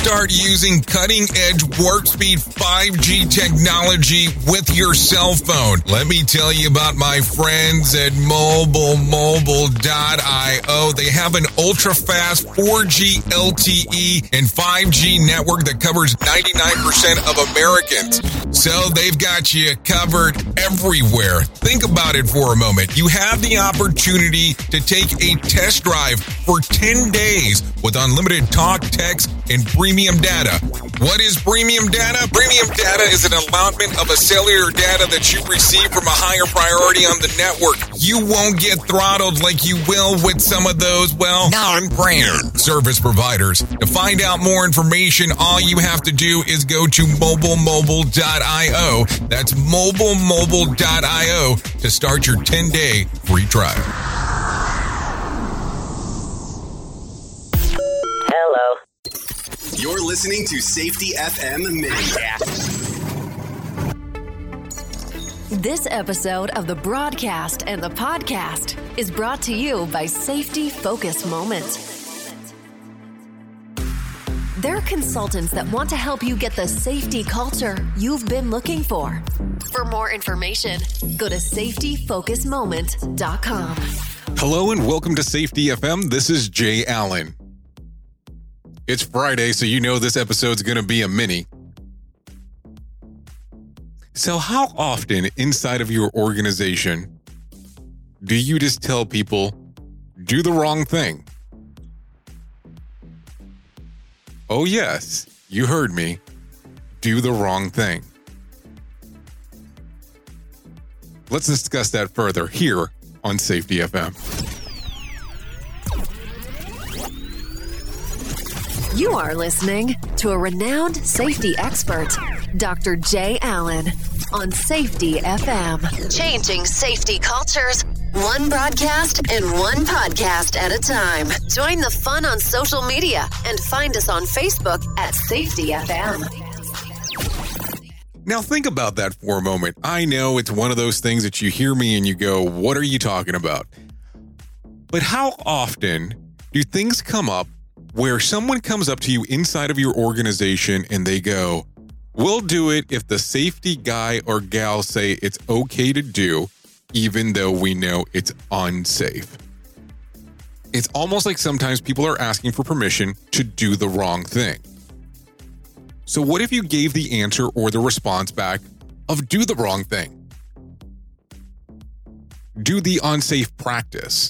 Start using cutting-edge warp speed 5G technology with your cell phone. Let me tell you about my friends at MobileMobile.io. They have an ultra-fast 4G LTE and 5G network that covers 99% of Americans. So they've got you covered everywhere. Think about it for a moment. You have the opportunity to take a test drive for 10 days with unlimited talk, text, and premium data. What is premium data? Premium data is an allotment of a cellular data that you receive from a higher priority on the network. You won't get throttled like you will with some of those, non-brand service providers. To find out more information, all you have to do is go to MobileMobile.io. That's MobileMobile.io to start your 10-day free trial. Hello. You're listening to Safety FM Mini. This episode of the broadcast and the podcast is brought to you by Safety Focus Moment. They're consultants that want to help you get the safety culture you've been looking for. For more information, go to safetyfocusmoment.com. Hello and welcome to Safety FM. This is Jay Allen. It's Friday, so you know this episode's going to be a mini. So how often inside of your organization do you just tell people, do the wrong thing? Oh yes, you heard me. Do the wrong thing. Let's discuss that further here on Safety FM. You are listening to a renowned safety expert, Dr. Jay Allen, on Safety FM. Changing safety cultures, one broadcast and one podcast at a time. Join the fun on social media and find us on Facebook at Safety FM. Now think about that for a moment. I know it's one of those things that you hear me and you go, what are you talking about? But how often do things come up where someone comes up to you inside of your organization and they go, we'll do it if the safety guy or gal say it's okay to do, even though we know it's unsafe. It's almost like sometimes people are asking for permission to do the wrong thing. So what if you gave the answer or the response back of do the wrong thing? Do the unsafe practice.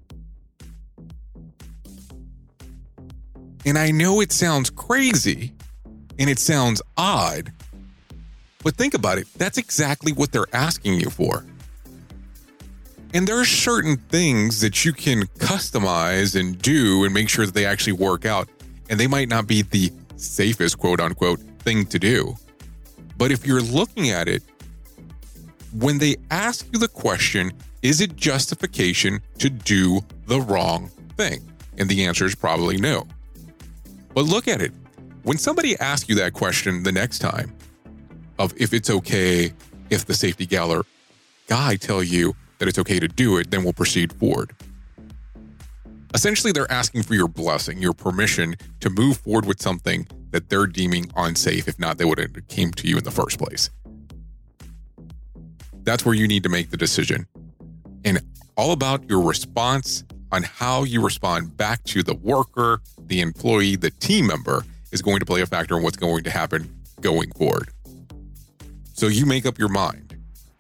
And I know it sounds crazy and it sounds odd, but think about it. That's exactly what they're asking you for. And there are certain things that you can customize and do and make sure that they actually work out. And they might not be the safest, quote unquote, thing to do. But if you're looking at it, when they ask you the question, is it justification to do the wrong thing? And the answer is probably no. But look at it. When somebody asks you that question the next time of if it's okay, if the safety gal or guy tell you that it's okay to do it, then we'll proceed forward. Essentially, they're asking for your blessing, your permission to move forward with something that they're deeming unsafe. If not, they would have came to you in the first place. That's where you need to make the decision. And all about your response on how you respond back to the worker, the employee, the team member is going to play a factor in what's going to happen going forward. So you make up your mind.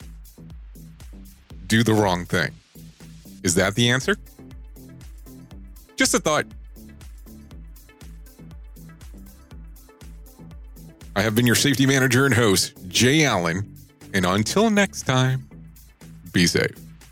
Do the wrong thing. Is that the answer? Just a thought. I have been your safety manager and host, Jay Allen, and until next time, be safe.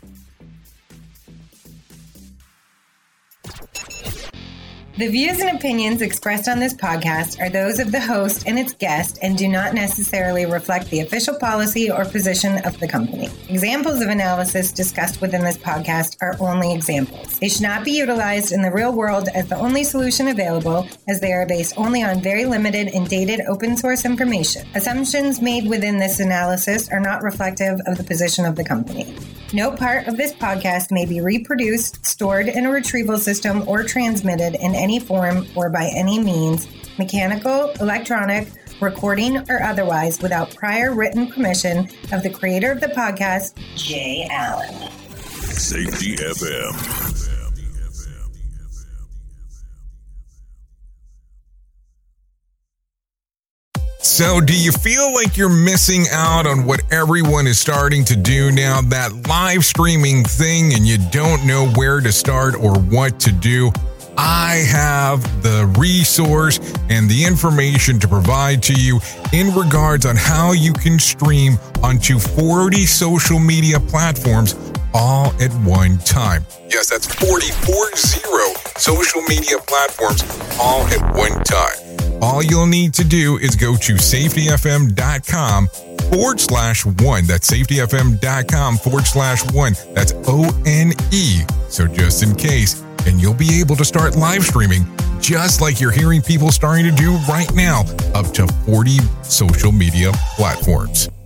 The views and opinions expressed on this podcast are those of the host and its guest and do not necessarily reflect the official policy or position of the company. Examples of analysis discussed within this podcast are only examples. They should not be utilized in the real world as the only solution available, as they are based only on very limited and dated open source information. Assumptions made within this analysis are not reflective of the position of the company. No part of this podcast may be reproduced, stored in a retrieval system, or transmitted in any form or by any means mechanical, electronic, recording, or otherwise without prior written permission of the creator of the podcast, Jay Allen. Safety FM. So do you feel like you're missing out on what everyone is starting to do now, that live streaming thing, and you don't know where to start or what to do? I have the resource and the information to provide to you in regards on how you can stream onto 40 social media platforms all at one time. Yes, that's 40 social media platforms all at one time. All you'll need to do is go to safetyfm.com/1. That's safetyfm.com/1. That's ONE. So just in case, and you'll be able to start live streaming just like you're hearing people starting to do right now, up to 40 social media platforms.